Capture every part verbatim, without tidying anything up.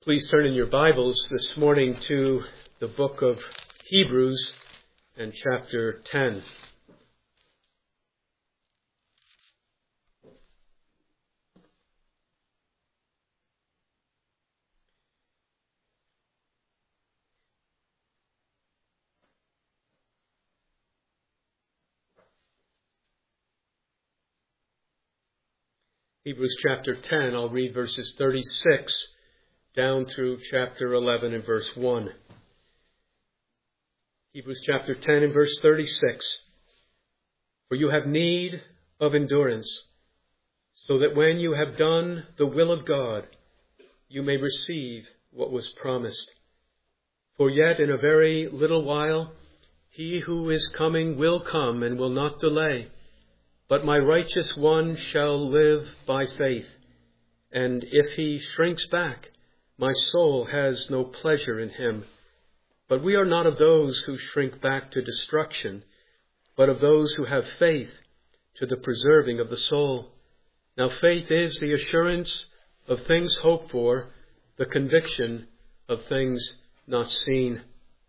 Please turn in your Bibles this morning to the book of Hebrews and chapter ten. Hebrews chapter ten, I'll read verses thirty-six down through chapter eleven and verse one. Hebrews chapter ten and verse thirty-six. For you have need of endurance, so that when you have done the will of God, you may receive what was promised. For yet in a very little while, he who is coming will come and will not delay. But my righteous one shall live by faith. And if he shrinks back, my soul has no pleasure in him. But we are not of those who shrink back to destruction, but of those who have faith to the preserving of the soul. Now faith is the assurance of things hoped for, the conviction of things not seen.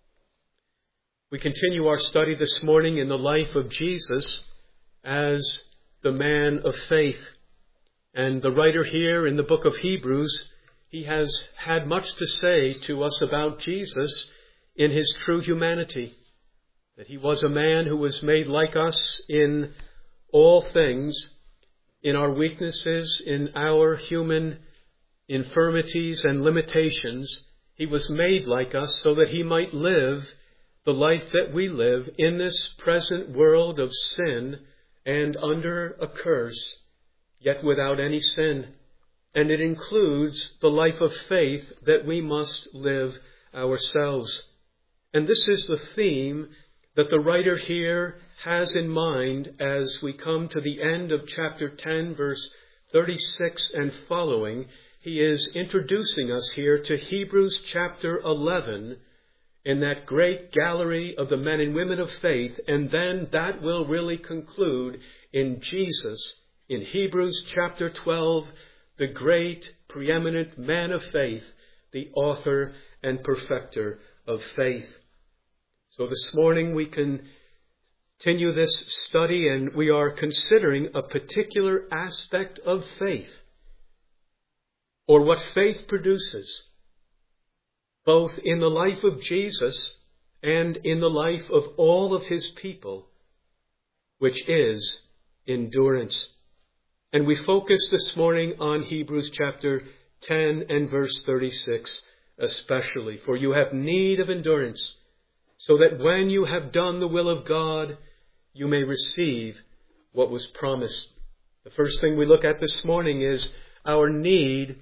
We continue our study this morning in the life of Jesus as the man of faith. And the writer here in the book of Hebrews, he has had much to say to us about Jesus in his true humanity. That he was a man who was made like us in all things, in our weaknesses, in our human infirmities and limitations. He was made like us so that he might live the life that we live in this present world of sin and under a curse, yet without any sin. And it includes the life of faith that we must live ourselves. And this is the theme that the writer here has in mind as we come to the end of chapter ten, verse thirty-six and following. He is introducing us here to Hebrews chapter eleven, in that great gallery of the men and women of faith, and then that will really conclude in Jesus, in Hebrews chapter twelve, the great preeminent man of faith, the author and perfecter of faith. So this morning we continue this study, and we are considering a particular aspect of faith, or what faith produces, both in the life of Jesus and in the life of all of his people, which is endurance. And we focus this morning on Hebrews chapter ten and verse thirty-six especially. For you have need of endurance, so that when you have done the will of God, you may receive what was promised. The first thing we look at this morning is our need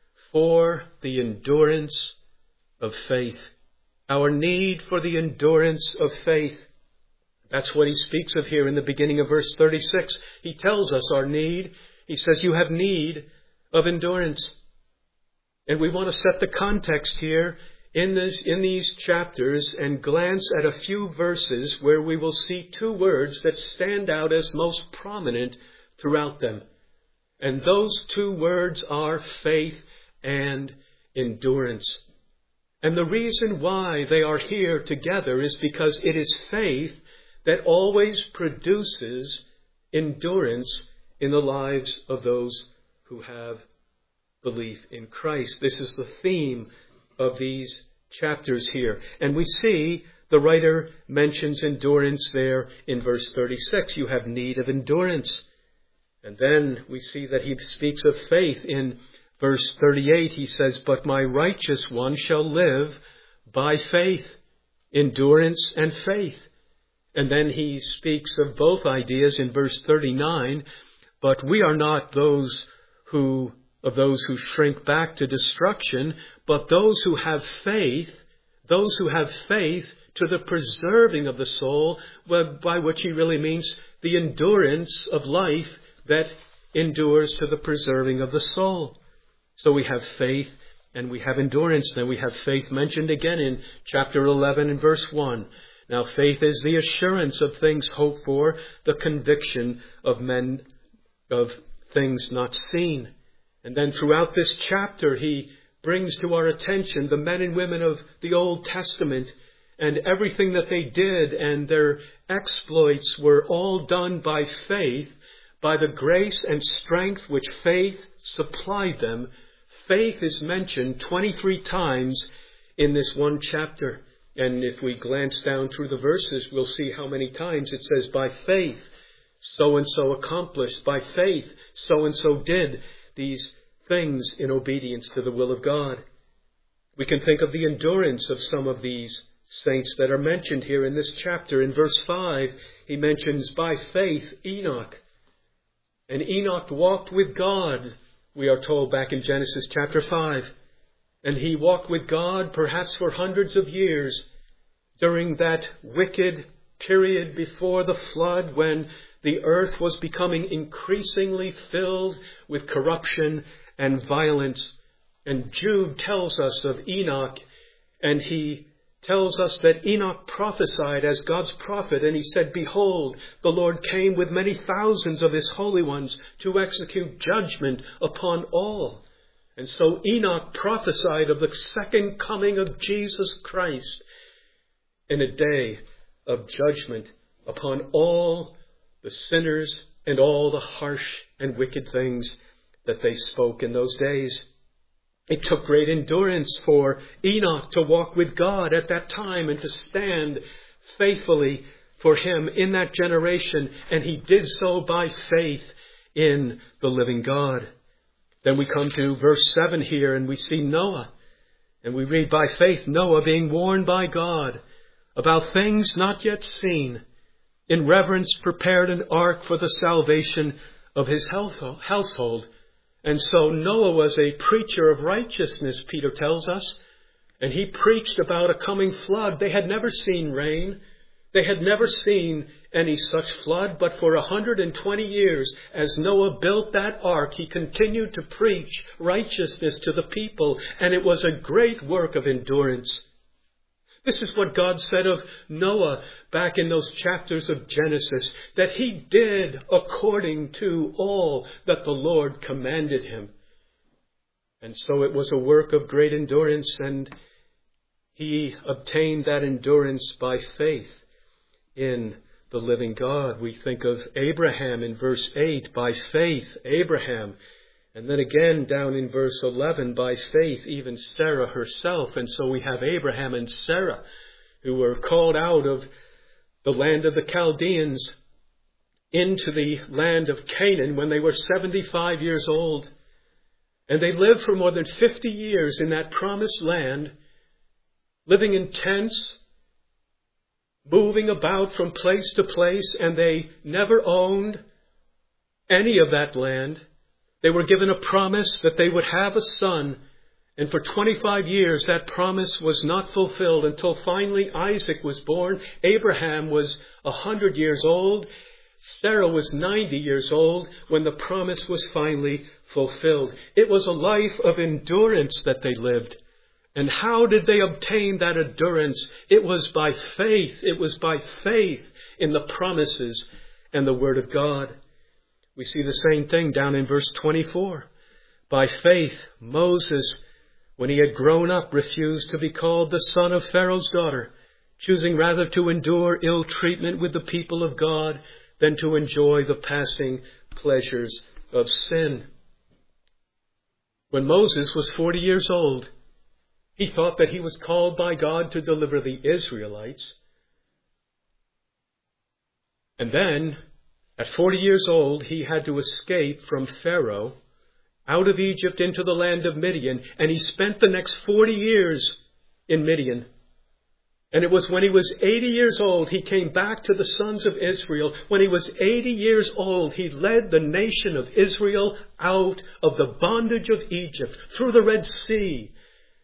for the endurance of faith. Our need for the endurance of faith. That's what he speaks of here in the beginning of verse thirty-six. He tells us our need. He says, you have need of endurance. And we want to set the context here in this, in these chapters and glance at a few verses where we will see two words that stand out as most prominent throughout them. And those two words are faith and endurance. And the reason why they are here together is because it is faith that always produces endurance in the lives of those who have belief in Christ. This is the theme of these chapters here. And we see the writer mentions endurance there in verse thirty-six. You have need of endurance. And then we see that he speaks of faith in verse thirty-eight. He says, but my righteous one shall live by faith, endurance and faith. And then he speaks of both ideas in verse thirty-nine. But we are not those who, of those who shrink back to destruction, but those who have faith, those who have faith to the preserving of the soul, by which he really means the endurance of life that endures to the preserving of the soul. So we have faith and we have endurance. Then we have faith mentioned again in chapter eleven and verse one. Now faith is the assurance of things hoped for, the conviction of men of things not seen. And then throughout this chapter he brings to our attention the men and women of the Old Testament and everything that they did, and their exploits were all done by faith, by the grace and strength which faith supplied them. Faith is mentioned twenty-three times in this one chapter. And if we glance down through the verses, we'll see how many times it says, by faith, so-and-so accomplished. By faith, so-and-so did these things in obedience to the will of God. We can think of the endurance of some of these saints that are mentioned here in this chapter. In verse five, he mentions by faith Enoch. And Enoch walked with God, we are told back in Genesis chapter five. And he walked with God perhaps for hundreds of years during that wicked period before the flood, when the earth was becoming increasingly filled with corruption and violence. And Jude tells us of Enoch, and he tells us that Enoch prophesied as God's prophet, and he said, behold, the Lord came with many thousands of his holy ones to execute judgment upon all. And so Enoch prophesied of the second coming of Jesus Christ in a day of judgment upon all the sinners and all the harsh and wicked things that they spoke in those days. It took great endurance for Enoch to walk with God at that time and to stand faithfully for him in that generation. And he did so by faith in the living God. Then we come to verse seven here, and we see Noah. And we read, by faith Noah, being warned by God about things not yet seen, in reverence prepared an ark for the salvation of his household. And so Noah was a preacher of righteousness, Peter tells us. And he preached about a coming flood. They had never seen rain. They had never seen any such flood. But for one hundred twenty years, as Noah built that ark, he continued to preach righteousness to the people. And it was a great work of endurance. This is what God said of Noah back in those chapters of Genesis, that he did according to all that the Lord commanded him. And so it was a work of great endurance, and he obtained that endurance by faith in the living God. We think of Abraham in verse eight, by faith Abraham. And then again down in verse eleven, by faith even Sarah herself. And so we have Abraham and Sarah, who were called out of the land of the Chaldeans into the land of Canaan when they were seventy-five years old. And they lived for more than fifty years in that promised land, living in tents, moving about from place to place, and they never owned any of that land. They were given a promise that they would have a son, and for twenty-five years that promise was not fulfilled until finally Isaac was born. Abraham was one hundred years old. Sarah was ninety years old when the promise was finally fulfilled. It was a life of endurance that they lived. And how did they obtain that endurance? It was by faith. It was by faith in the promises and the Word of God. We see the same thing down in verse twenty-four. By faith, Moses, when he had grown up, refused to be called the son of Pharaoh's daughter, choosing rather to endure ill treatment with the people of God than to enjoy the passing pleasures of sin. When Moses was forty years old, he thought that he was called by God to deliver the Israelites. And then, at forty years old, he had to escape from Pharaoh out of Egypt into the land of Midian. And he spent the next forty years in Midian. And it was when he was eighty years old, he came back to the sons of Israel. When he was eighty years old, he led the nation of Israel out of the bondage of Egypt, through the Red Sea,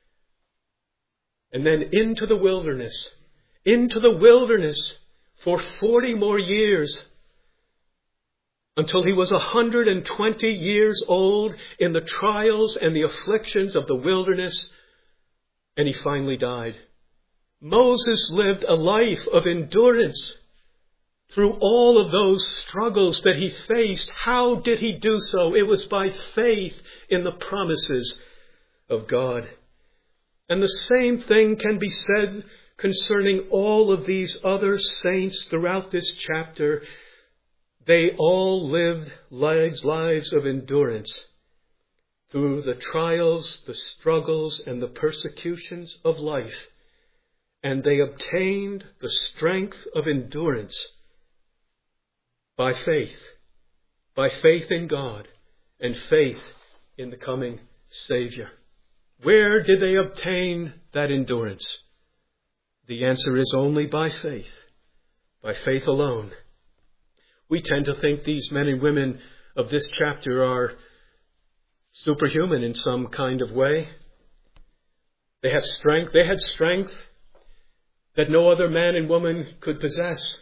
and then into the wilderness, into the wilderness for forty more years, until he was one hundred twenty years old in the trials and the afflictions of the wilderness, and he finally died. Moses lived a life of endurance through all of those struggles that he faced. How did he do so? It was by faith in the promises of God. And the same thing can be said concerning all of these other saints throughout this chapter. They all lived lives, lives of endurance through the trials, the struggles, and the persecutions of life. And they obtained the strength of endurance by faith, by faith in God and faith in the coming Savior. Where did they obtain that endurance? The answer is only by faith, by faith alone. We tend to think these men and women of this chapter are superhuman in some kind of way. They have strength. They had strength that no other man and woman could possess.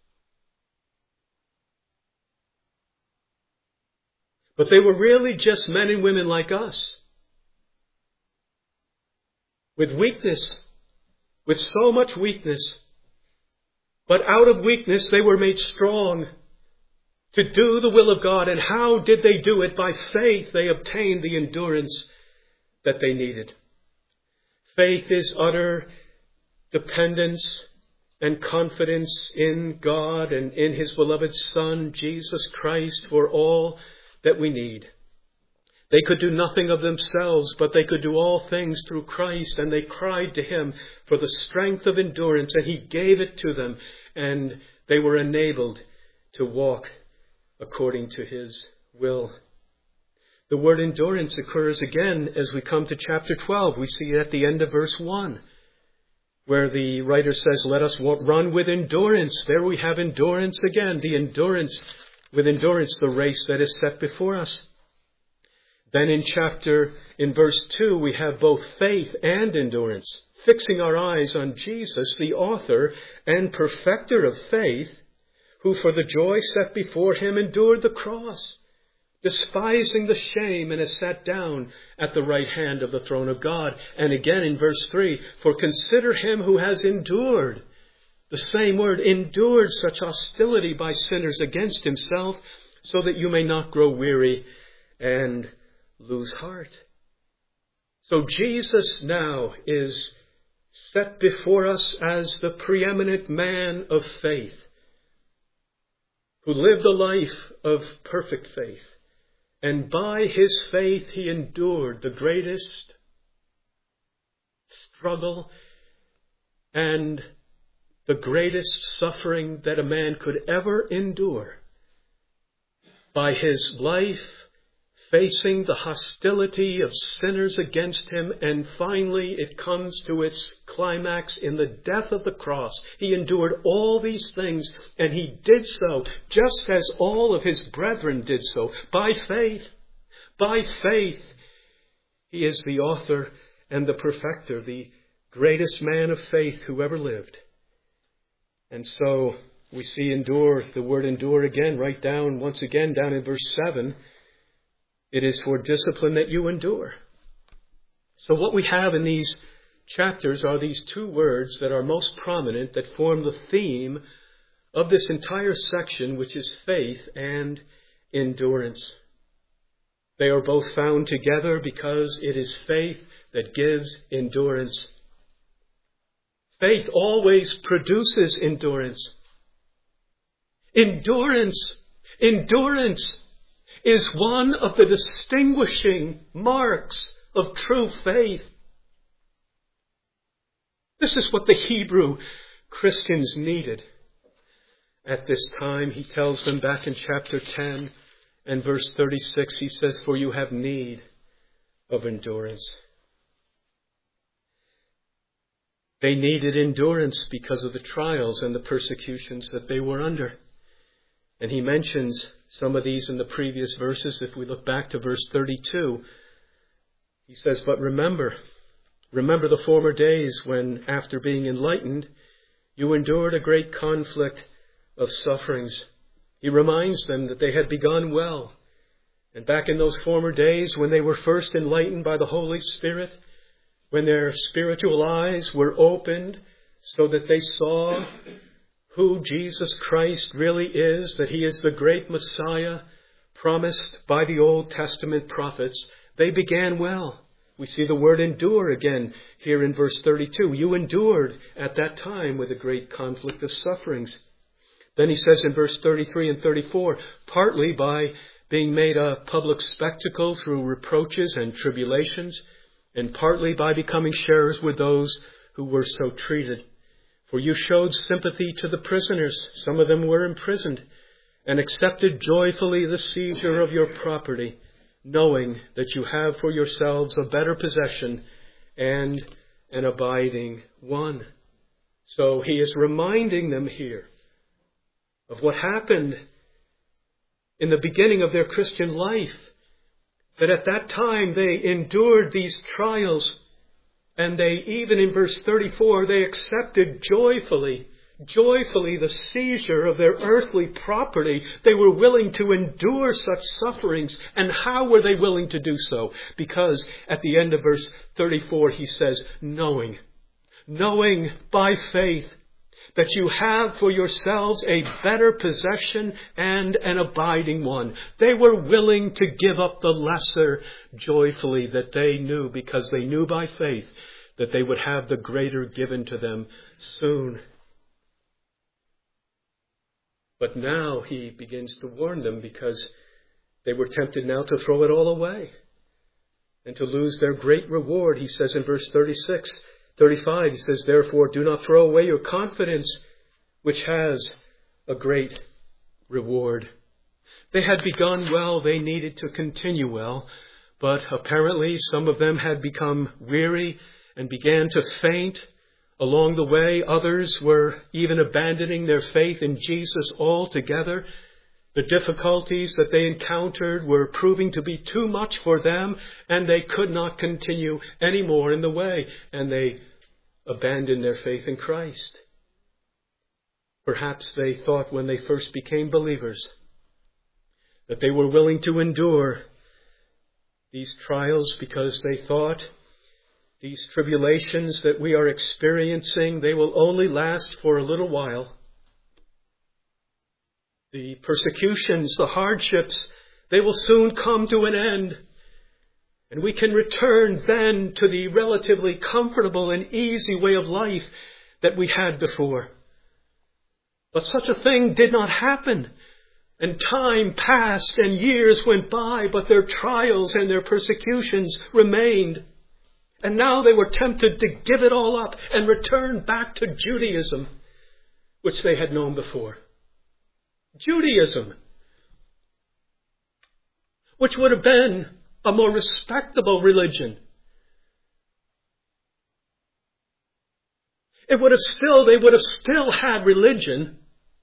But they were really just men and women like us, with weakness, with so much weakness. But out of weakness they were made strong to do the will of God. And how did they do it? By faith they obtained the endurance that they needed. Faith is utter dependence and confidence in God and in His beloved Son, Jesus Christ, for all that we need. They could do nothing of themselves, but they could do all things through Christ, and they cried to Him for the strength of endurance, and He gave it to them, and they were enabled to walk according to His will. The word endurance occurs again as we come to chapter twelve. We see it at the end of verse one, where the writer says, let us run with endurance. There we have endurance again, the endurance, with endurance, the race that is set before us. Then in chapter, in verse two, we have both faith and endurance, fixing our eyes on Jesus, the author and perfecter of faith, who for the joy set before Him endured the cross, despising the shame, and has sat down at the right hand of the throne of God. And again in verse three, for consider Him who has endured, the same word, endured such hostility by sinners against Himself, so that you may not grow weary and lose heart. So Jesus now is set before us as the preeminent man of faith, who lived a life of perfect faith. And by His faith He endured the greatest struggle and the greatest suffering that a man could ever endure. By His life facing the hostility of sinners against Him, and finally it comes to its climax in the death of the cross. He endured all these things, and He did so just as all of His brethren did so, by faith. By faith, He is the author and the perfecter, the greatest man of faith who ever lived. And so we see endure, the word endure again, right down, once again, down in verse seven. It is for discipline that you endure. So what we have in these chapters are these two words that are most prominent, that form the theme of this entire section, which is faith and endurance. They are both found together because it is faith that gives endurance. Faith always produces endurance. Endurance, endurance is one of the distinguishing marks of true faith. This is what the Hebrew Christians needed at this time. He tells them back in chapter ten and verse thirty-six, he says, for you have need of endurance. They needed endurance because of the trials and the persecutions that they were under. And he mentions some of these in the previous verses. If we look back to verse thirty-two, he says, but remember, remember the former days when, after being enlightened, you endured a great conflict of sufferings. He reminds them that they had begun well. And back in those former days when they were first enlightened by the Holy Spirit, when their spiritual eyes were opened so that they saw who Jesus Christ really is, that He is the great Messiah promised by the Old Testament prophets, they began well. We see the word endure again here in verse thirty-two. You endured at that time with a great conflict of sufferings. Then he says in verse thirty-three and thirty-four, partly by being made a public spectacle through reproaches and tribulations, and partly by becoming sharers with those who were so treated. For you showed sympathy to the prisoners, some of them were imprisoned, and accepted joyfully the seizure of your property, knowing that you have for yourselves a better possession and an abiding one. So he is reminding them here of what happened in the beginning of their Christian life, that at that time they endured these trials, and they, even in verse thirty-four, they accepted joyfully, joyfully the seizure of their earthly property. They were willing to endure such sufferings. And how were they willing to do so? Because at the end of verse thirty-four, he says, knowing, knowing by faith that you have for yourselves a better possession and an abiding one. They were willing to give up the lesser joyfully that they knew, because they knew by faith that they would have the greater given to them soon. But now he begins to warn them, because they were tempted now to throw it all away and to lose their great reward. He says in verse thirty-six, thirty-five, he says, therefore do not throw away your confidence, which has a great reward. They had begun well, they needed to continue well, but apparently some of them had become weary and began to faint along the way. Others were even abandoning their faith in Jesus altogether. The difficulties that they encountered were proving to be too much for them, and they could not continue any more in the way, and they abandoned their faith in Christ. Perhaps they thought when they first became believers that they were willing to endure these trials because they thought these tribulations that we are experiencing, they will only last for a little while. The persecutions, the hardships, they will soon come to an end. And we can return then to the relatively comfortable and easy way of life that we had before. But such a thing did not happen. And time passed and years went by, but their trials and their persecutions remained. And now they were tempted to give it all up and return back to Judaism, which they had known before. Judaism, which would have been a more respectable religion. It would have still, they would have still had religion,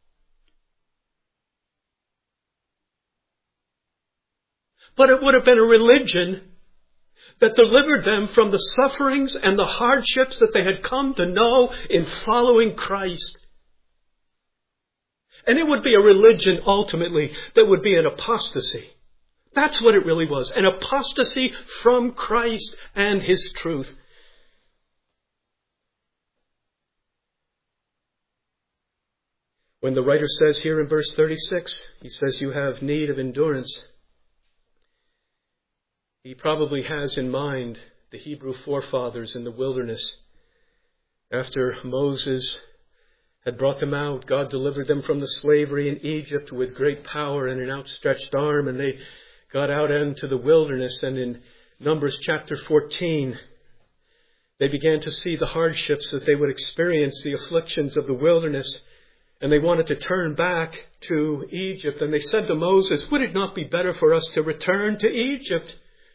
but it would have been a religion that delivered them from the sufferings and the hardships that they had come to know in following Christ. And it would be a religion, ultimately, that would be an apostasy. That's what it really was, an apostasy from Christ and His truth. When the writer says here in verse thirty-six, he says, you have need of endurance, he probably has in mind the Hebrew forefathers in the wilderness. After Moses had brought them out, God delivered them from the slavery in Egypt with great power and an outstretched arm, and they got out into the wilderness. And in Numbers chapter fourteen, they began to see the hardships that they would experience, the afflictions of the wilderness, and they wanted to turn back to Egypt. And they said to Moses, would it not be better for us to return to Egypt?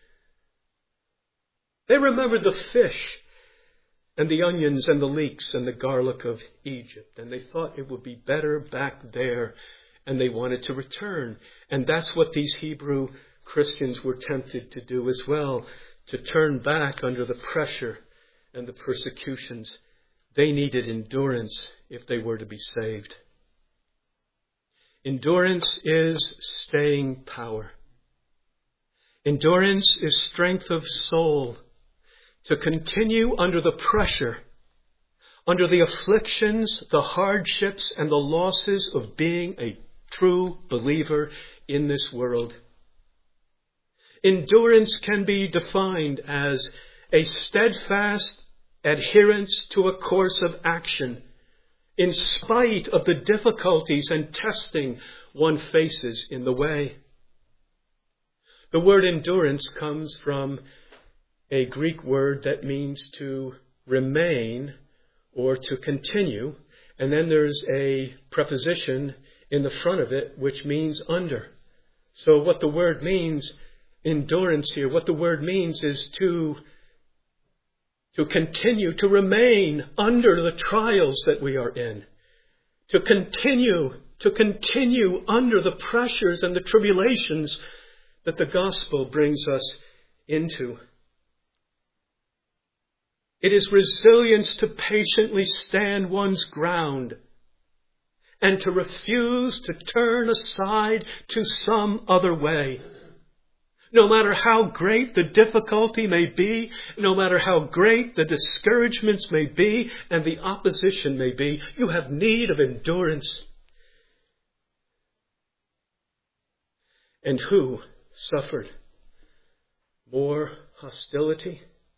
They remembered the fish and the onions and the leeks and the garlic of Egypt. And they thought it would be better back there. And they wanted to return. And that's what these Hebrew Christians were tempted to do as well. To turn back under the pressure and the persecutions. They needed endurance if they were to be saved. Endurance is staying power. Endurance is strength of soul. To continue under the pressure, under the afflictions, the hardships, and the losses of being a true believer in this world. Endurance can be defined as a steadfast adherence to a course of action in spite of the difficulties and testing one faces in the way. The word endurance comes from a Greek word that means to remain or to continue, and then there's a preposition in the front of it which means under. So what the word means, endurance here, what the word means is to, to continue, to remain under the trials that we are in, to continue, to continue under the pressures and the tribulations that the gospel brings us into. It is resilience to patiently stand one's ground and to refuse to turn aside to some other way. No matter how great the difficulty may be, no matter how great the discouragements may be and the opposition may be, you have need of endurance. And who suffered more hostility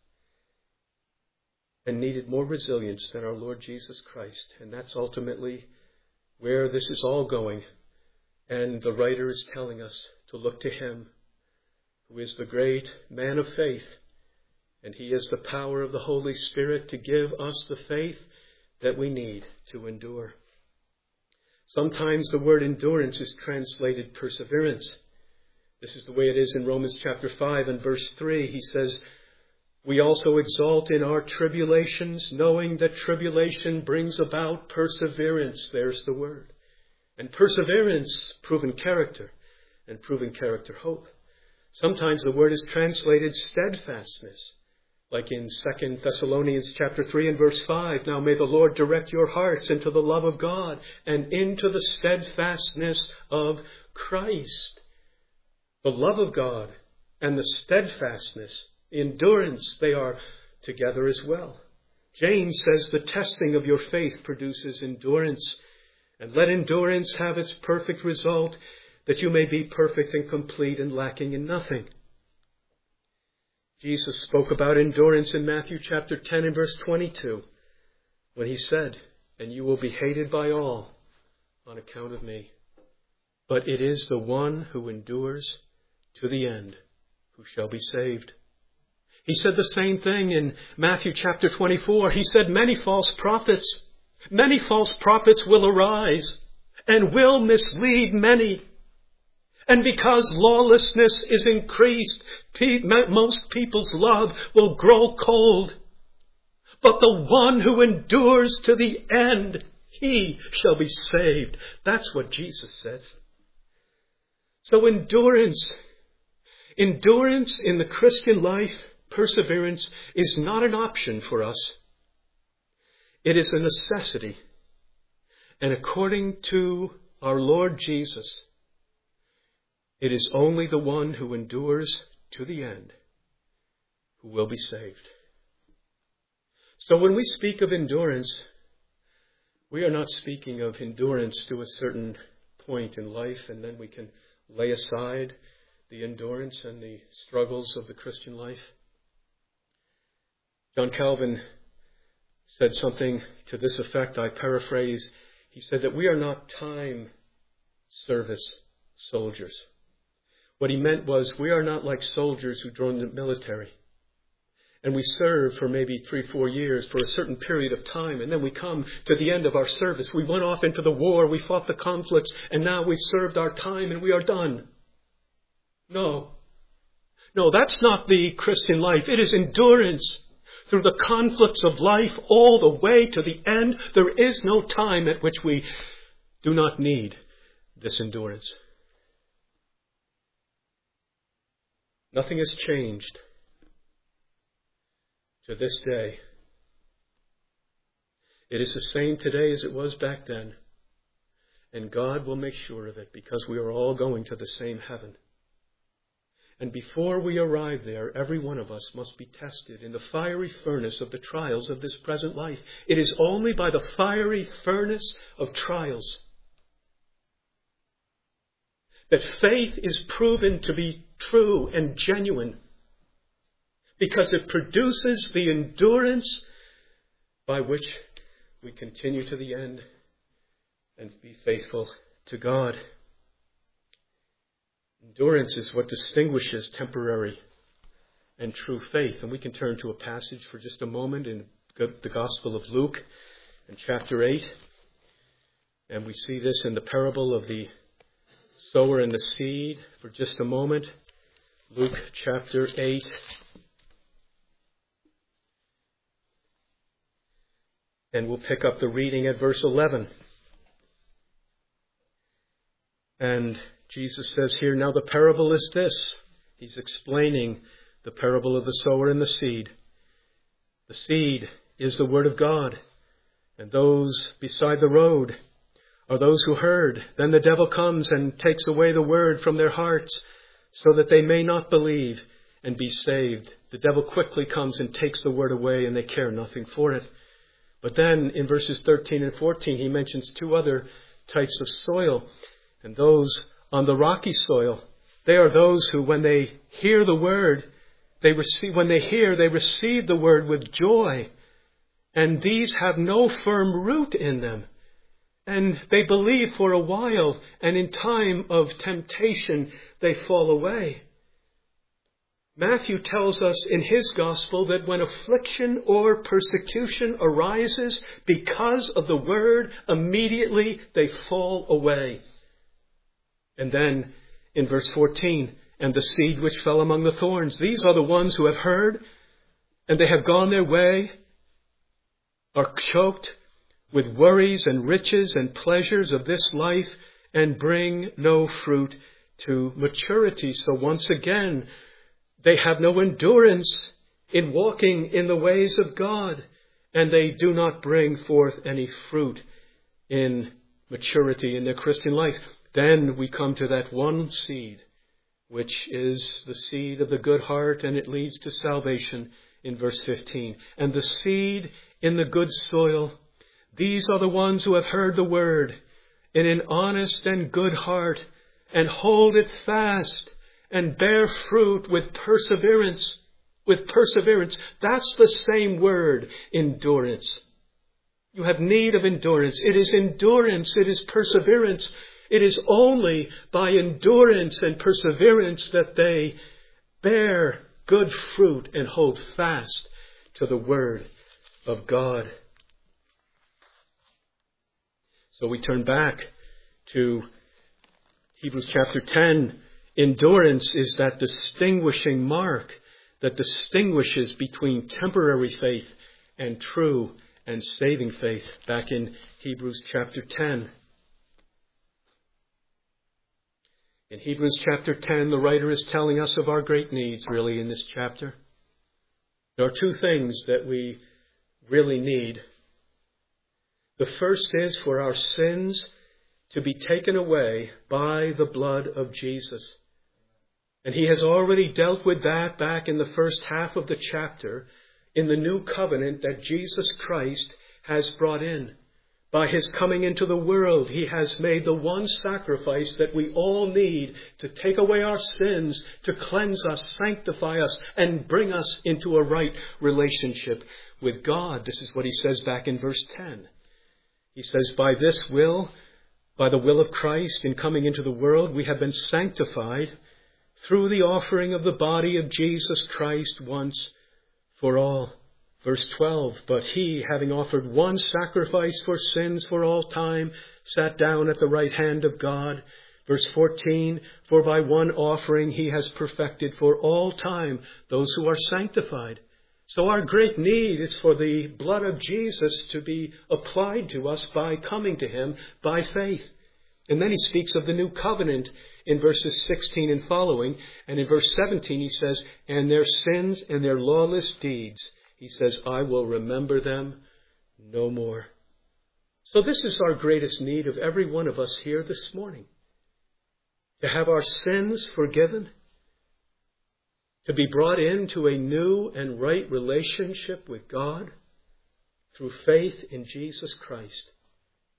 and needed more resilience than our Lord Jesus Christ? And that's ultimately where this is all going. And the writer is telling us to look to Him, who is the great man of faith. And He is the power of the Holy Spirit to give us the faith that we need to endure. Sometimes the word endurance is translated perseverance. This is the way it is in Romans chapter five and verse three. He says, we also exult in our tribulations, knowing that tribulation brings about perseverance. There's the word. And perseverance, proven character, and proven character, hope. Sometimes the word is translated steadfastness, like in Second Thessalonians chapter three and verse five. Now may the Lord direct your hearts into the love of God and into the steadfastness of Christ. The love of God and the steadfastness, endurance, they are together as well. James says the testing of your faith produces endurance. And let endurance have its perfect result, that you may be perfect and complete and lacking in nothing. Jesus spoke about endurance in Matthew chapter ten and verse twenty-two, when He said, and you will be hated by all on account of me. But it is the one who endures to the end who shall be saved. He said the same thing in Matthew chapter twenty-four. He said, many false prophets, many false prophets will arise and will mislead many. And because lawlessness is increased, most people's love will grow cold. But the one who endures to the end, he shall be saved. That's what Jesus says. So endurance, endurance in the Christian life, perseverance, is not an option for us. It is a necessity. And according to our Lord Jesus, it is only the one who endures to the end who will be saved. So when we speak of endurance, we are not speaking of endurance to a certain point in life and then we can lay aside the endurance and the struggles of the Christian life. John Calvin said something to this effect, I paraphrase. He said that we are not time service soldiers. What he meant was we are not like soldiers who join the military. And we serve for maybe three, four years for a certain period of time. And then we come to the end of our service. We went off into the war. We fought the conflicts. And now we've served our time and we are done. No. No, that's not the Christian life. It is endurance through the conflicts of life all the way to the end. There is no time at which we do not need this endurance. Nothing has changed to this day. It is the same today as it was back then. And God will make sure of it because we are all going to the same heaven. And before we arrive there, every one of us must be tested in the fiery furnace of the trials of this present life. It is only by the fiery furnace of trials that faith is proven to be true and genuine, because it produces the endurance by which we continue to the end and be faithful to God. Endurance is what distinguishes temporary and true faith. And we can turn to a passage for just a moment in the Gospel of Luke in chapter eight. And we see this in the parable of the sower and the seed for just a moment. Luke chapter eight. And we'll pick up the reading at verse eleven. And Jesus says here, now the parable is this. He's explaining the parable of the sower and the seed. The seed is the word of God. And those beside the road are those who heard. Then the devil comes and takes away the word from their hearts so that they may not believe and be saved. The devil quickly comes and takes the word away and they care nothing for it. But then in verses thirteen and fourteen, he mentions two other types of soil. And those on the rocky soil, they are those who, when they hear the word, they receive, when they hear, they receive the word with joy. And these have no firm root in them. And they believe for a while, and in time of temptation, they fall away. Matthew tells us in his gospel that when affliction or persecution arises because of the word, immediately they fall away. And then in verse fourteen, and the seed which fell among the thorns. These are the ones who have heard, and they have gone their way, are choked with worries and riches and pleasures of this life, and bring no fruit to maturity. So once again, they have no endurance in walking in the ways of God, and they do not bring forth any fruit in maturity in their Christian life. Then we come to that one seed, which is the seed of the good heart, and it leads to salvation in verse fifteen. And the seed in the good soil, these are the ones who have heard the word in an honest and good heart, and hold it fast, and bear fruit with perseverance. With perseverance. That's the same word, endurance. You have need of endurance. It is endurance. It is perseverance. It is only by endurance and perseverance that they bear good fruit and hold fast to the word of God. So we turn back to Hebrews chapter ten. Endurance is that distinguishing mark that distinguishes between temporary faith and true and saving faith, back in Hebrews chapter ten. In Hebrews chapter ten, the writer is telling us of our great needs, really, in this chapter. There are two things that we really need. The first is for our sins to be taken away by the blood of Jesus. And he has already dealt with that back in the first half of the chapter in the new covenant that Jesus Christ has brought in. By his coming into the world, he has made the one sacrifice that we all need to take away our sins, to cleanse us, sanctify us, and bring us into a right relationship with God. This is what he says back in verse ten. He says, by this will, by the will of Christ in coming into the world, we have been sanctified through the offering of the body of Jesus Christ once for all. Verse twelve, but he, having offered one sacrifice for sins for all time, sat down at the right hand of God. Verse fourteen, for by one offering he has perfected for all time those who are sanctified. So our great need is for the blood of Jesus to be applied to us by coming to him by faith. And then he speaks of the new covenant in verses sixteen and following. And in verse seventeen he says, and their sins and their lawless deeds, he says, I will remember them no more. So this is our greatest need of every one of us here this morning. To have our sins forgiven. To be brought into a new and right relationship with God through faith in Jesus Christ.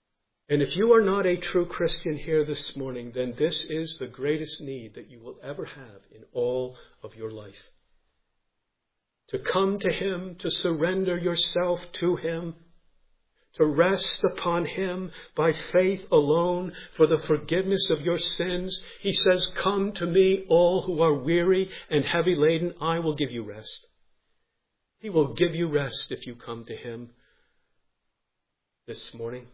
And if you are not a true Christian here this morning, then this is the greatest need that you will ever have in all of your life. To come to Him, to surrender yourself to Him, to rest upon Him by faith alone for the forgiveness of your sins. He says, "Come to me, all who are weary and heavy laden, I will give you rest." He will give you rest if you come to Him this morning.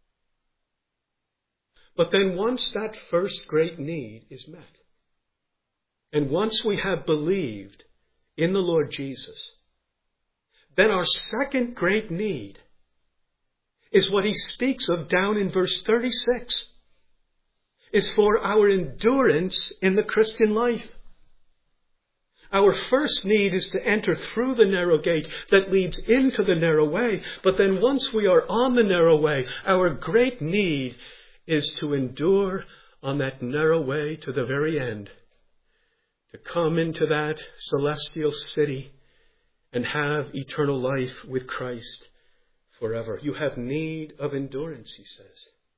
But then once that first great need is met, and once we have believed in the Lord Jesus, then our second great need is what he speaks of down in verse thirty-six, is for our endurance in the Christian life. Our first need is to enter through the narrow gate that leads into the narrow way. But then once we are on the narrow way, our great need is to endure on that narrow way to the very end, to come into that celestial city and have eternal life with Christ forever. You have need of endurance, he says.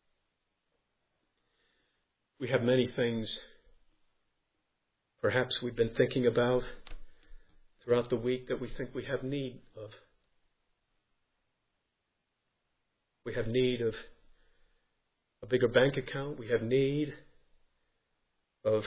We have many things perhaps we've been thinking about throughout the week that we think we have need of. We have need of a bigger bank account. We have need of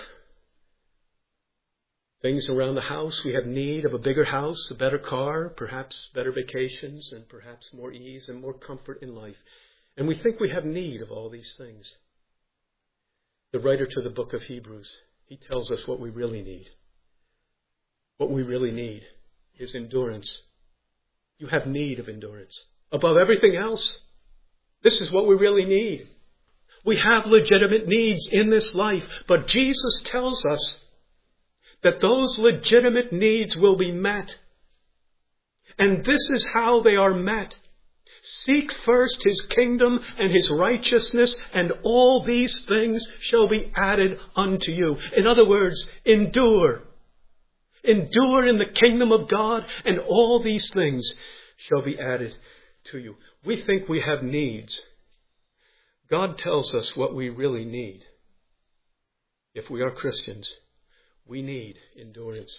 things around the house. We have need of a bigger house, a better car, perhaps better vacations, and perhaps more ease and more comfort in life. And we think we have need of all these things. The writer to the book of Hebrews, he tells us what we really need. What we really need is endurance. You have need of endurance. Above everything else, this is what we really need. We have legitimate needs in this life, but Jesus tells us that those legitimate needs will be met. And this is how they are met. Seek first His kingdom and His righteousness, and all these things shall be added unto you. In other words, endure. Endure in the kingdom of God, and all these things shall be added to you. We think we have needs. God tells us what we really need. If we are Christians, we need endurance.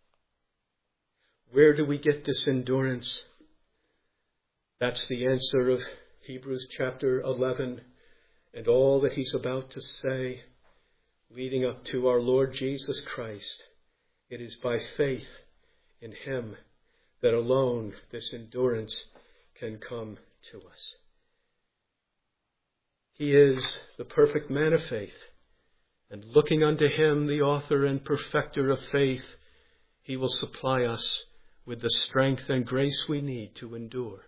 Where do we get this endurance? That's the answer of Hebrews chapter eleven and all that he's about to say leading up to our Lord Jesus Christ. It is by faith in Him that alone this endurance can come to us. He is the perfect man of faith. And looking unto Him, the author and perfecter of faith, He will supply us with the strength and grace we need to endure.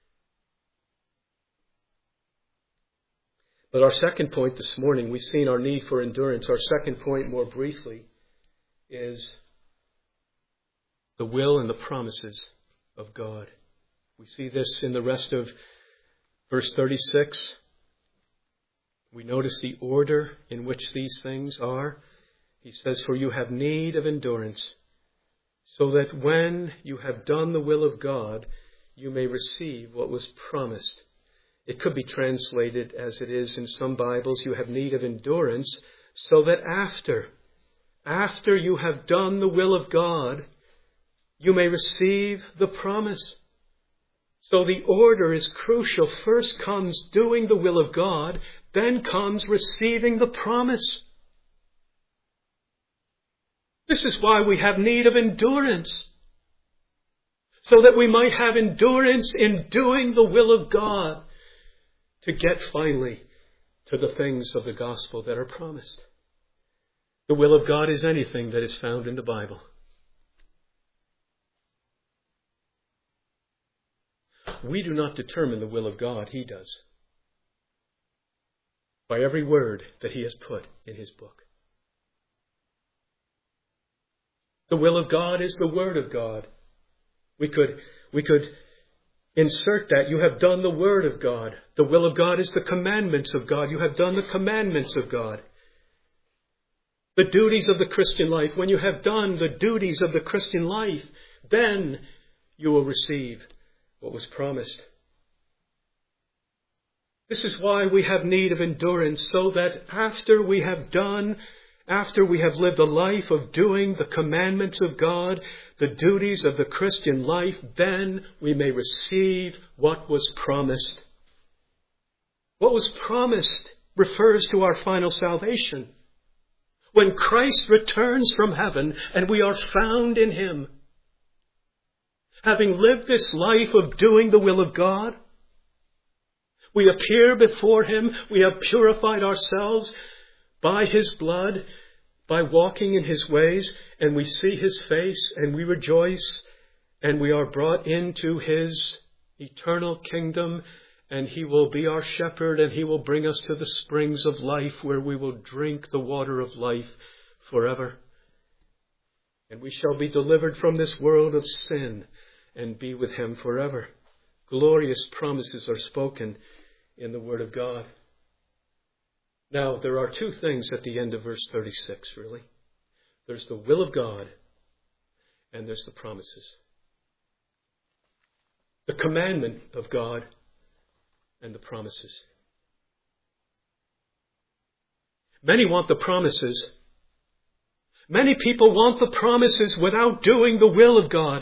But our second point this morning, we've seen our need for endurance. Our second point, more briefly, is the will and the promises of God. We see this in the rest of verse thirty-six. We notice the order in which these things are. He says, "For you have need of endurance, so that when you have done the will of God, you may receive what was promised." It could be translated as it is in some Bibles, you have need of endurance, so that after, after you have done the will of God, you may receive the promise. So the order is crucial. First comes doing the will of God, then comes receiving the promise. This is why we have need of endurance, so that we might have endurance in doing the will of God to get finally to the things of the gospel that are promised. The will of God is anything that is found in the Bible. We do not determine the will of God. He does. By every word that He has put in His book. The will of God is the Word of God. We could, we could insert that. You have done the Word of God. The will of God is the commandments of God. You have done the commandments of God. The duties of the Christian life. When you have done the duties of the Christian life, then you will receive what was promised. This is why we have need of endurance, so that after we have done, after we have lived a life of doing the commandments of God, the duties of the Christian life, then we may receive what was promised. What was promised refers to our final salvation. When Christ returns from heaven and we are found in Him, having lived this life of doing the will of God, we appear before Him, we have purified ourselves by His blood, by walking in His ways, and we see His face and we rejoice, and we are brought into His eternal kingdom, and He will be our shepherd, and He will bring us to the springs of life where we will drink the water of life forever. And we shall be delivered from this world of sin and be with Him forever. Glorious promises are spoken in the Word of God. Now, there are two things at the end of verse thirty-six, really. There's the will of God, and there's the promises. The commandment of God and the promises. Many want the promises. Many people want the promises without doing the will of God.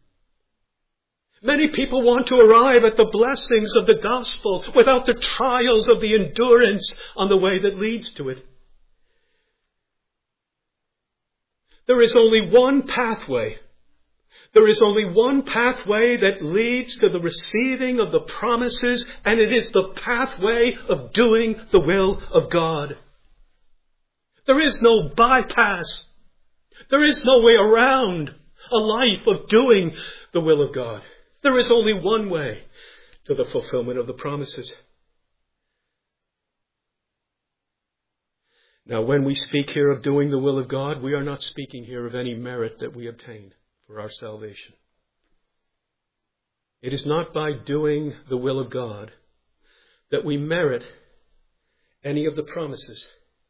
Many people want to arrive at the blessings of the gospel without the trials of the endurance on the way that leads to it. There is only one pathway. There is only one pathway that leads to the receiving of the promises, and it is the pathway of doing the will of God. There is no bypass. There is no way around a life of doing the will of God. There is only one way to the fulfillment of the promises. Now, when we speak here of doing the will of God, we are not speaking here of any merit that we obtain for our salvation. It is not by doing the will of God that we merit any of the promises.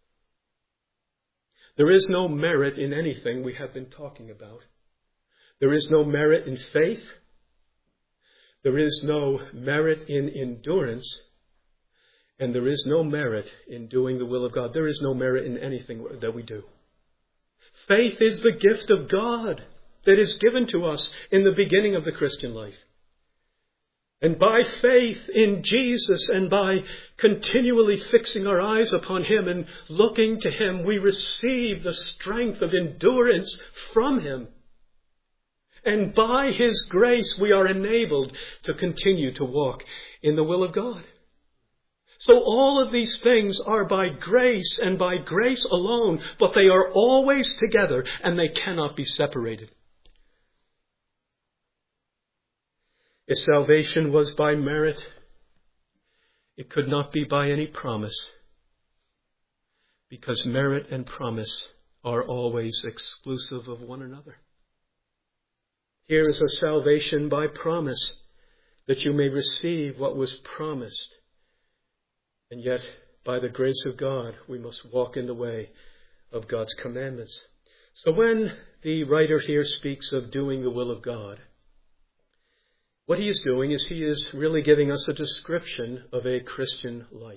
There is no merit in anything we have been talking about. There is no merit in faith. There is no merit in endurance, and there is no merit in doing the will of God. There is no merit in anything that we do. Faith is the gift of God that is given to us in the beginning of the Christian life. And by faith in Jesus and by continually fixing our eyes upon Him and looking to Him, we receive the strength of endurance from Him. And by His grace, we are enabled to continue to walk in the will of God. So all of these things are by grace and by grace alone, but they are always together and they cannot be separated. If salvation was by merit, it could not be by any promise, because merit and promise are always exclusive of one another. Here is a salvation by promise, that you may receive what was promised. And yet, by the grace of God, we must walk in the way of God's commandments. So when the writer here speaks of doing the will of God, what he is doing is he is really giving us a description of a Christian life.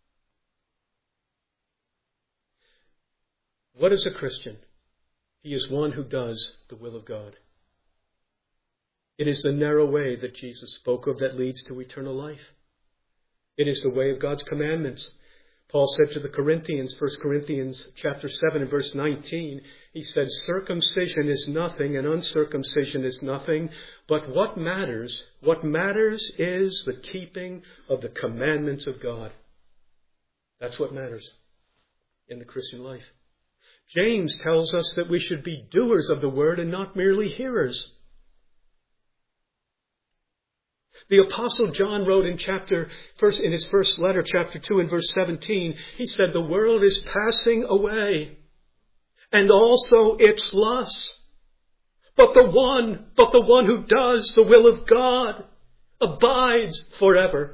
What is a Christian? He is one who does the will of God. It is the narrow way that Jesus spoke of that leads to eternal life. It is the way of God's commandments. Paul said to the Corinthians, First Corinthians chapter seven and verse nineteen, he said, circumcision is nothing and uncircumcision is nothing, but what matters, what matters is the keeping of the commandments of God. That's what matters in the Christian life. James tells us that we should be doers of the word and not merely hearers. The Apostle John wrote in chapter first in his first letter, chapter two, and verse seventeen, he said, the world is passing away, and also its lusts. But the one, but the one who does the will of God abides forever.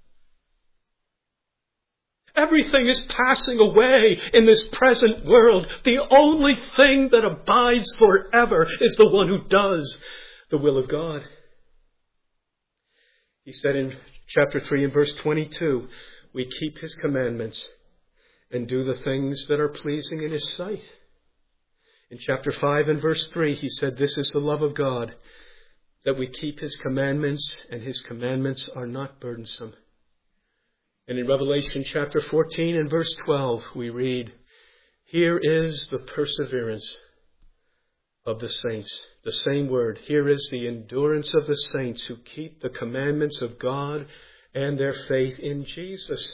Everything is passing away in this present world. The only thing that abides forever is the one who does the will of God. He said in chapter three and verse twenty-two, we keep his commandments and do the things that are pleasing in his sight. In chapter five and verse three, he said, this is the love of God, that we keep his commandments, and his commandments are not burdensome. And in Revelation chapter fourteen and verse twelve, we read, here is the perseverance of the saints. The same word. Here is the endurance of the saints who keep the commandments of God and their faith in Jesus.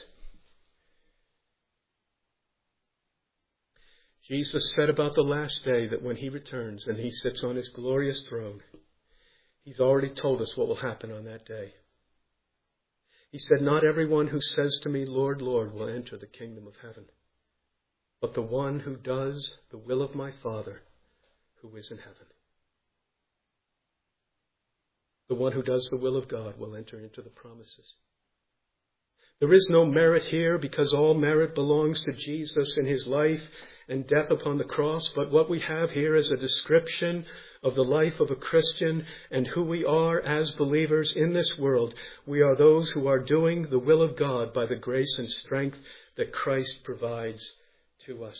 Jesus said about the last day that when he returns and he sits on his glorious throne, he's already told us what will happen on that day. He said, not everyone who says to me, Lord, Lord, will enter the kingdom of heaven, but the one who does the will of my Father who is in heaven. The one who does the will of God will enter into the promises. There is no merit here because all merit belongs to Jesus in his life and death upon the cross. But what we have here is a description of the life of a Christian and who we are as believers in this world. We are those who are doing the will of God by the grace and strength that Christ provides to us.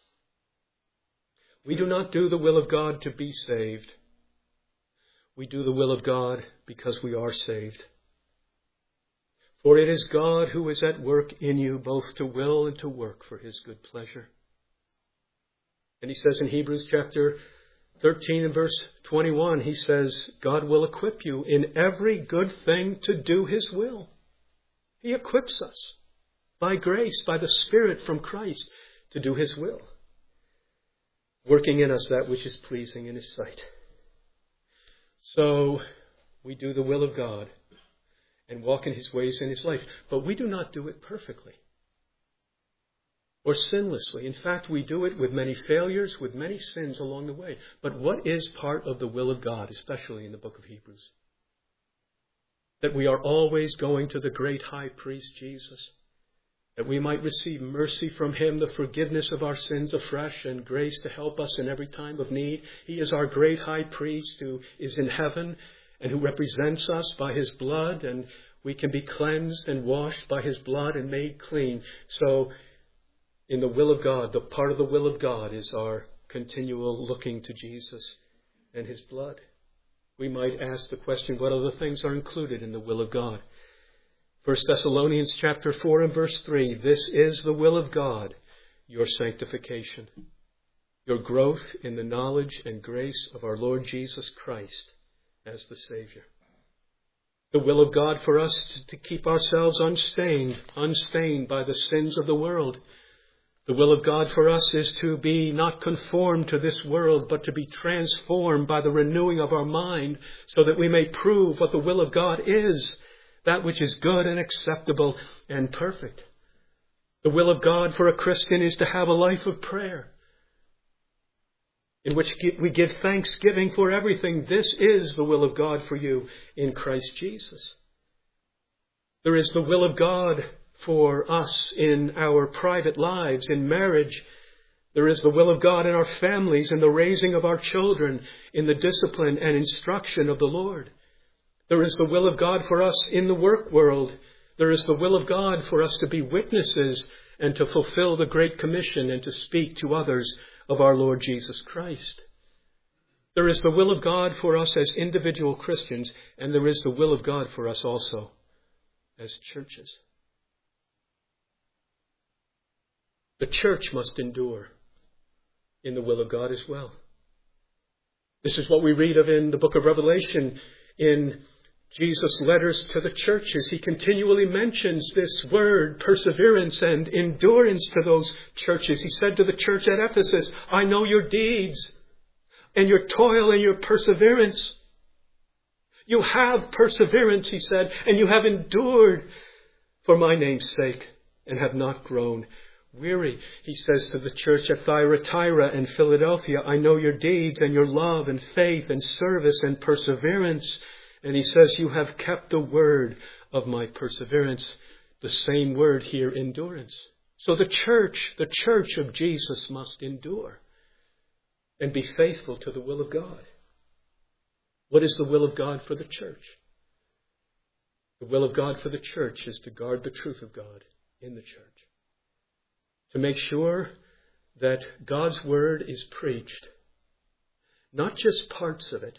We do not do the will of God to be saved. We do the will of God because we are saved. For it is God who is at work in you, both to will and to work for his good pleasure. And he says in Hebrews chapter thirteen and verse twenty-one, he says, God will equip you in every good thing to do his will. He equips us by grace, by the Spirit from Christ, to do his will, working in us that which is pleasing in his sight. So we do the will of God and walk in his ways in his life. But we do not do it perfectly or sinlessly. In fact, we do it with many failures, with many sins along the way. But what is part of the will of God, especially in the book of Hebrews? That we are always going to the great high priest, Jesus, that we might receive mercy from him, the forgiveness of our sins afresh, and grace to help us in every time of need. He is our great high priest who is in heaven and who represents us by his blood, and we can be cleansed and washed by his blood and made clean. So in the will of God, the part of the will of God is our continual looking to Jesus and his blood. We might ask the question, what other things are included in the will of God? First Thessalonians chapter four and verse three, this is the will of God, your sanctification, your growth in the knowledge and grace of our Lord Jesus Christ as the Savior. The will of God for us to keep ourselves unstained, unstained by the sins of the world. The will of God for us is to be not conformed to this world, but to be transformed by the renewing of our mind so that we may prove what the will of God is, that which is good and acceptable and perfect. The will of God for a Christian is to have a life of prayer in which we give thanksgiving for everything. This is the will of God for you in Christ Jesus. There is the will of God for us in our private lives, in marriage. There is the will of God in our families, in the raising of our children, in the discipline and instruction of the Lord. There is the will of God for us in the work world. There is the will of God for us to be witnesses and to fulfill the Great Commission and to speak to others of our Lord Jesus Christ. There is the will of God for us as individual Christians, and there is the will of God for us also as churches. The church must endure in the will of God as well. This is what we read of in the book of Revelation in Jesus' letters to the churches. He continually mentions this word, perseverance and endurance, to those churches. He said to the church at Ephesus, I know your deeds and your toil and your perseverance. You have perseverance, he said, and you have endured for my name's sake and have not grown weary. He says to the church at Thyatira and Philadelphia, I know your deeds and your love and faith and service and perseverance. And he says, you have kept the word of my perseverance. The same word here, endurance. So the church, the church of Jesus must endure and be faithful to the will of God. What is the will of God for the church? The will of God for the church is to guard the truth of God in the church. To make sure that God's word is preached, not just parts of it,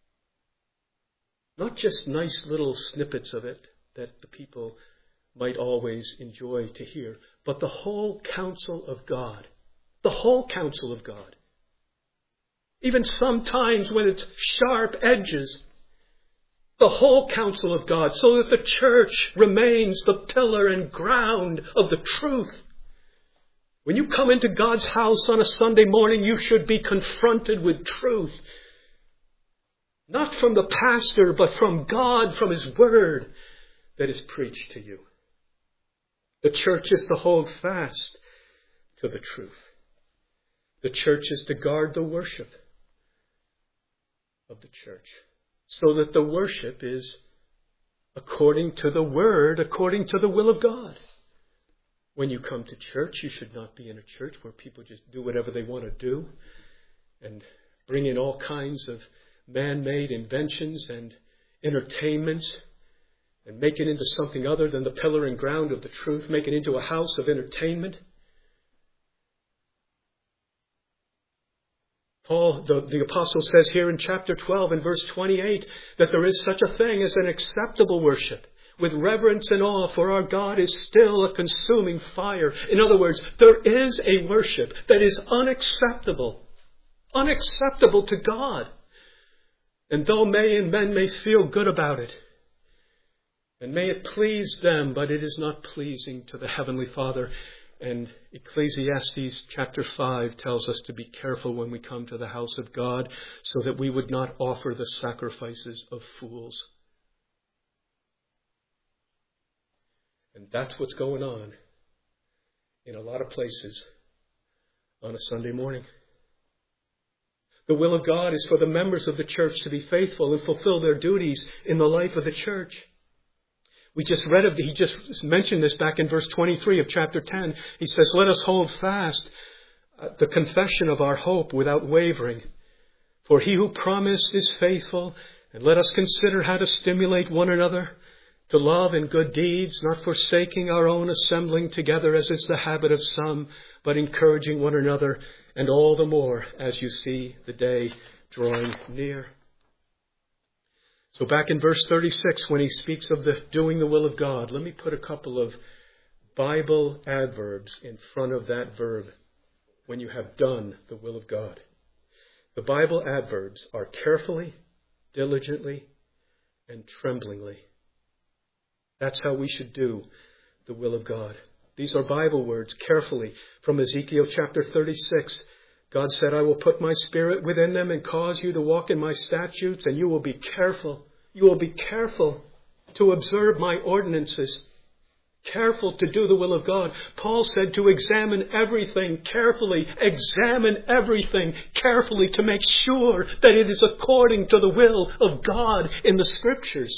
not just nice little snippets of it that the people might always enjoy to hear, but the whole counsel of God. The whole counsel of God. Even sometimes when it's sharp edges, the whole counsel of God, so that the church remains the pillar and ground of the truth. When you come into God's house on a Sunday morning, you should be confronted with truth. Not from the pastor, but from God, from His Word that is preached to you. The church is to hold fast to the truth. The church is to guard the worship of the church, so that the worship is according to the Word, according to the will of God. When you come to church, you should not be in a church where people just do whatever they want to do and bring in all kinds of man-made inventions and entertainments and make it into something other than the pillar and ground of the truth, make it into a house of entertainment. Paul, the, the apostle, says here in chapter twelve and verse twenty-eight that there is such a thing as an acceptable worship with reverence and awe, for our God is still a consuming fire. In other words, there is a worship that is unacceptable, unacceptable to God. And though may and men may feel good about it, and may it please them, but it is not pleasing to the Heavenly Father. And Ecclesiastes chapter five tells us to be careful when we come to the house of God, so that we would not offer the sacrifices of fools. And that's what's going on in a lot of places on a Sunday morning. The will of God is for the members of the church to be faithful and fulfill their duties in the life of the church. We just read of, he just mentioned this back in verse twenty-three of chapter ten. He says, let us hold fast the confession of our hope without wavering. For he who promised is faithful, and let us consider how to stimulate one another to love and good deeds, not forsaking our own assembling together as is the habit of some, but encouraging one another, and all the more as you see the day drawing near. So back in verse thirty-six, when he speaks of the doing the will of God, let me put a couple of Bible adverbs in front of that verb, when you have done the will of God. The Bible adverbs are carefully, diligently, and tremblingly. That's how we should do the will of God. These are Bible words, carefully. From Ezekiel chapter thirty-six, God said, I will put my spirit within them and cause you to walk in my statutes, and you will be careful. You will be careful to observe my ordinances. Careful to do the will of God. Paul said to examine everything carefully. Examine everything carefully to make sure that it is according to the will of God in the Scriptures.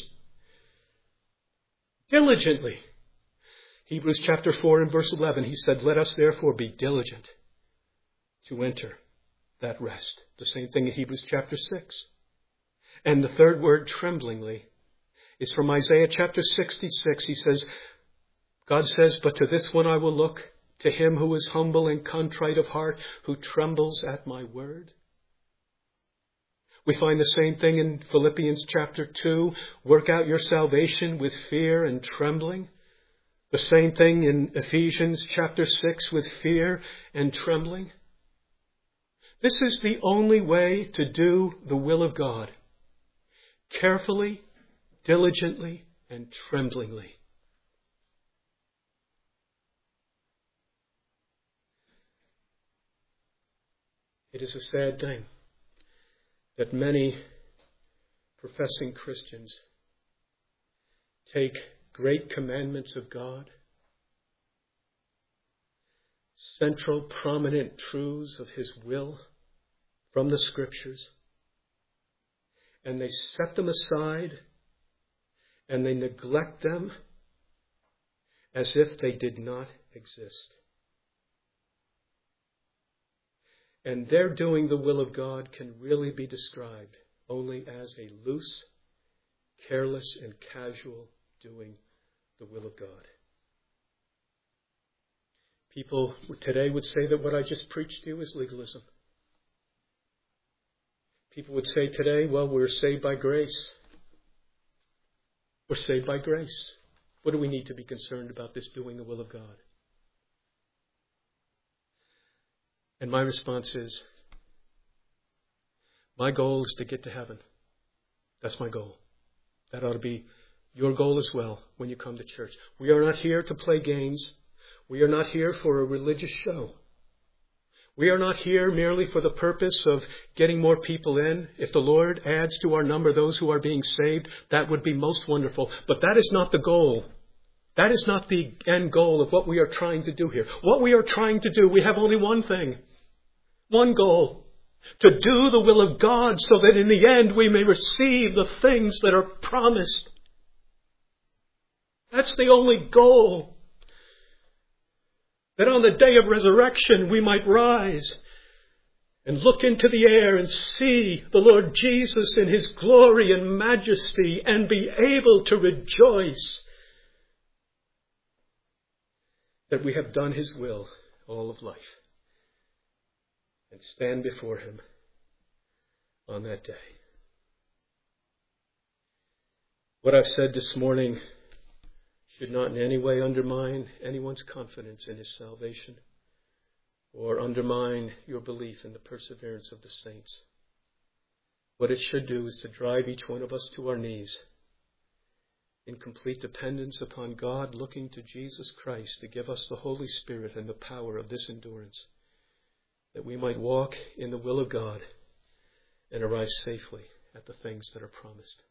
Diligently. Hebrews chapter four and verse eleven, he said, let us therefore be diligent to enter that rest. The same thing in Hebrews chapter six. And the third word, tremblingly, is from Isaiah chapter sixty-six. He says, God says, but to this one I will look, to him who is humble and contrite of heart, who trembles at my word. We find the same thing in Philippians chapter two. Work out your salvation with fear and trembling. The same thing in Ephesians chapter six with fear and trembling. This is the only way to do the will of God. Carefully, diligently, and tremblingly. It is a sad thing that many professing Christians take great commandments of God, central prominent truths of His will from the Scriptures, and they set them aside and they neglect them as if they did not exist. And their doing the will of God can really be described only as a loose, careless, and casual doing the will of God. People today would say that what I just preached to you is legalism. People would say today, well, we're saved by grace. We're saved by grace. What do we need to be concerned about this doing the will of God? And my response is, my goal is to get to heaven. That's my goal. That ought to be your goal as well when you come to church. We are not here to play games. We are not here for a religious show. We are not here merely for the purpose of getting more people in. If the Lord adds to our number those who are being saved, that would be most wonderful. But that is not the goal. That is not the end goal of what we are trying to do here. What we are trying to do, we have only one thing. One goal. To do the will of God so that in the end we may receive the things that are promised. That's the only goal. That on the day of resurrection we might rise and look into the air and see the Lord Jesus in His glory and majesty and be able to rejoice that we have done His will all of life and stand before Him on that day. What I've said this morning should not in any way undermine anyone's confidence in his salvation or undermine your belief in the perseverance of the saints. What it should do is to drive each one of us to our knees in complete dependence upon God, looking to Jesus Christ to give us the Holy Spirit and the power of this endurance, that we might walk in the will of God and arrive safely at the things that are promised.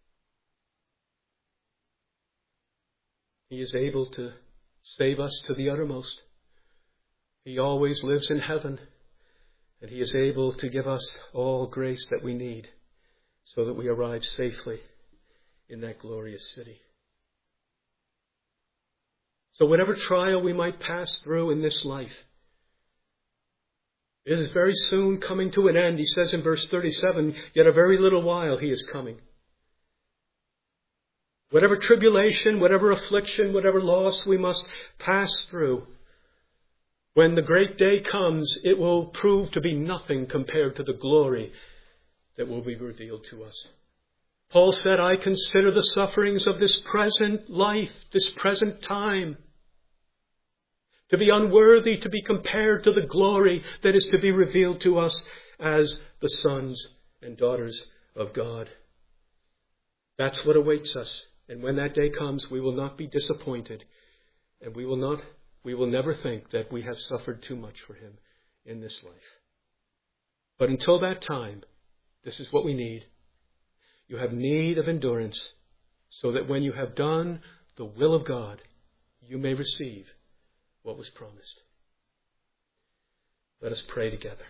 He is able to save us to the uttermost. He always lives in heaven, and He is able to give us all grace that we need so that we arrive safely in that glorious city. So whatever trial we might pass through in this life, it is very soon coming to an end. He says in verse thirty-seven, yet a very little while He is coming. Whatever tribulation, whatever affliction, whatever loss we must pass through, when the great day comes, it will prove to be nothing compared to the glory that will be revealed to us. Paul said, I consider the sufferings of this present life, this present time, to be unworthy to be compared to the glory that is to be revealed to us as the sons and daughters of God. That's what awaits us. And when that day comes, we will not be disappointed. And we will not, we will never think that we have suffered too much for Him in this life. But until that time, this is what we need. You have need of endurance so that when you have done the will of God, you may receive what was promised. Let us pray together.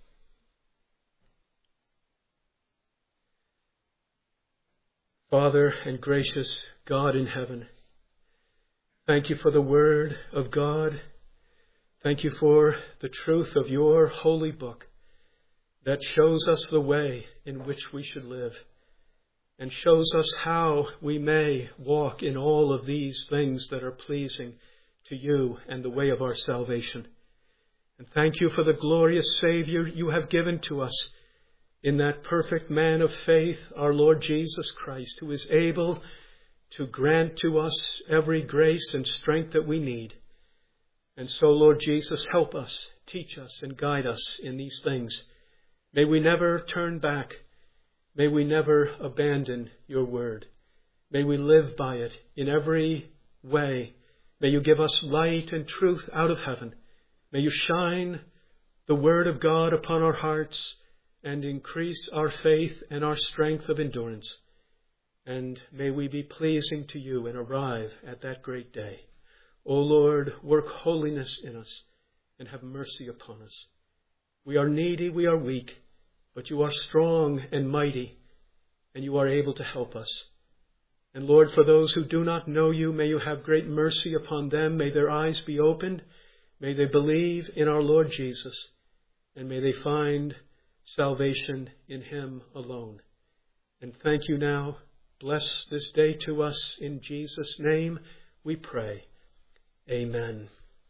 Father and gracious God in heaven, thank You for the Word of God. Thank You for the truth of Your holy book that shows us the way in which we should live and shows us how we may walk in all of these things that are pleasing to You and the way of our salvation. And thank You for the glorious Savior You have given to us in that perfect man of faith, our Lord Jesus Christ, who is able to grant to us every grace and strength that we need. And so, Lord Jesus, help us, teach us, and guide us in these things. May we never turn back. May we never abandon Your word. May we live by it in every way. May You give us light and truth out of heaven. May You shine the word of God upon our hearts and increase our faith and our strength of endurance. And may we be pleasing to You and arrive at that great day. O Lord, work holiness in us and have mercy upon us. We are needy, we are weak, but You are strong and mighty, and You are able to help us. And Lord, for those who do not know You, may You have great mercy upon them. May their eyes be opened. May they believe in our Lord Jesus, and may they find salvation in Him alone. And thank You now Bless this day to us. In Jesus' name we pray. Amen.